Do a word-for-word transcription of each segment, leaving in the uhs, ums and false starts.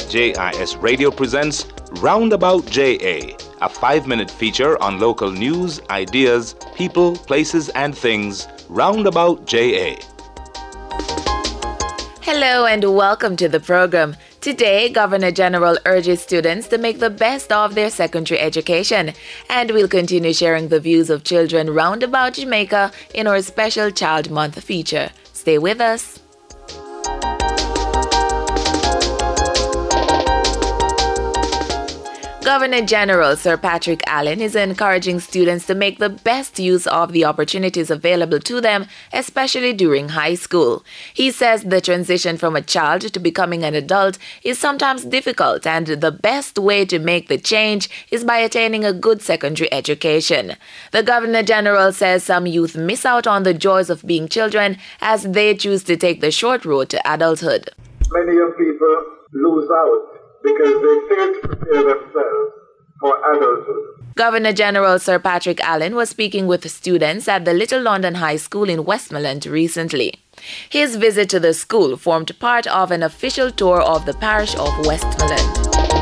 J I S Radio presents Roundabout J A, a five-minute feature on local news, ideas, people, places, and things. Roundabout J A. Hello and welcome to the program. Today, Governor General urges students to make the best of their secondary education, and we'll continue sharing the views of children round about Jamaica in our special Child Month feature. Stay with us. Governor General Sir Patrick Allen is encouraging students to make the best use of the opportunities available to them, especially during high school. He says the transition from a child to becoming an adult is sometimes difficult, and the best way to make the change is by attaining a good secondary education. The Governor General says some youth miss out on the joys of being children as they choose to take the short road to adulthood. Many young people lose out because they fail to prepare themselves for adulthood. Governor General Sir Patrick Allen was speaking with students at the Little London High School in Westmoreland recently. His visit to the school formed part of an official tour of the parish of Westmoreland.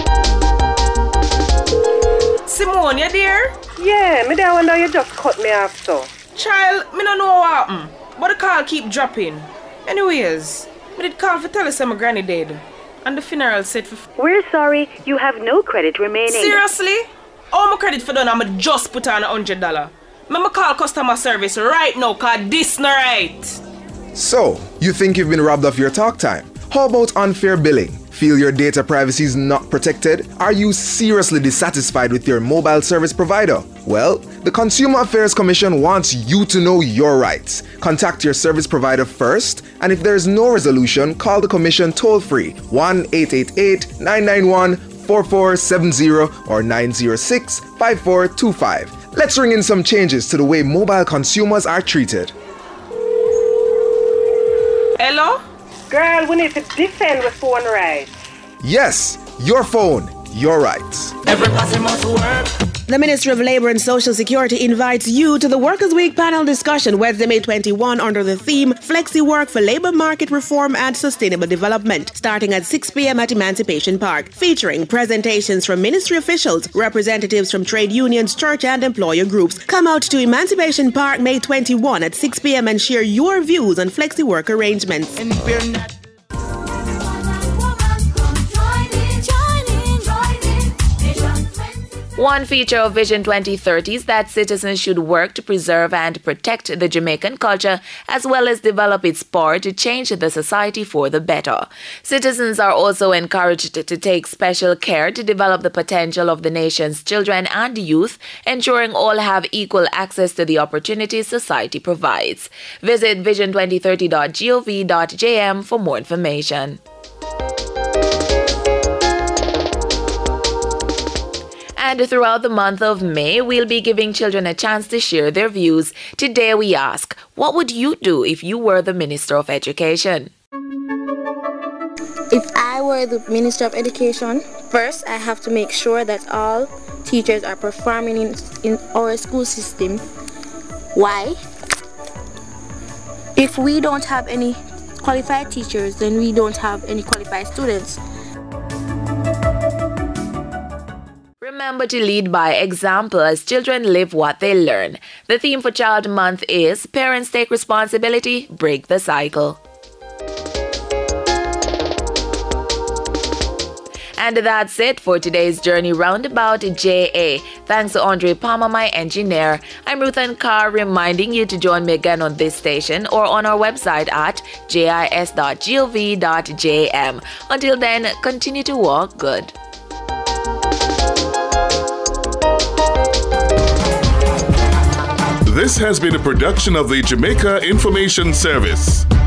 Simone, you there? Yeah, me there wonder you just cut me off so. Child, me don't know what happened, but the call keep dropping. Anyways, me did call for tell us my granny dead. And the funeral set for... F- We're sorry, you have no credit remaining. Seriously? All my credit for done, I'ma just put on a hundred dollar. I'ma call customer service right now, cause this not right. So, you think you've been robbed of your talk time? How about unfair billing? Feel your data privacy is not protected? Are you seriously dissatisfied with your mobile service provider? Well, the Consumer Affairs Commission wants you to know your rights. Contact your service provider first, and if there is no resolution, call the Commission toll-free one eight eight eight, nine nine one, four four seven zero or nine zero six, five four two five. Let's ring in some changes to the way mobile consumers are treated. Hello? Girl, we need to defend the phone rights. Yes, your phone, your rights. Everybody must work. The Ministry of Labour and Social Security invites you to the Workers' Week panel discussion Wednesday, May twenty-first under the theme Flexi Work for Labour Market Reform and Sustainable Development, starting at six p.m. at Emancipation Park, featuring presentations from ministry officials, representatives from trade unions, church and employer groups. Come out to Emancipation Park May twenty-first at six p.m. and share your views on flexi work arrangements. And we're not. One feature of Vision twenty thirty is that citizens should work to preserve and protect the Jamaican culture as well as develop its power to change the society for the better. Citizens are also encouraged to take special care to develop the potential of the nation's children and youth, ensuring all have equal access to the opportunities society provides. Visit vision twenty thirty dot gov dot j m for more information. And throughout the month of May, we'll be giving children a chance to share their views. Today we ask, what would you do if you were the Minister of Education? If I were the Minister of Education, first I have to make sure that all teachers are performing in, in our school system. Why? If we don't have any qualified teachers, then we don't have any qualified students. Remember to lead by example as children live what they learn. The theme for Child Month is Parents Take Responsibility, Break the Cycle. And that's it for today's journey roundabout J A. Thanks to Andre Palmer, my engineer. I'm Ruthan Carr, reminding you to join me again on this station or on our website at jis dot gov dot j m. Until then, continue to walk good. This has been a production of the Jamaica Information Service.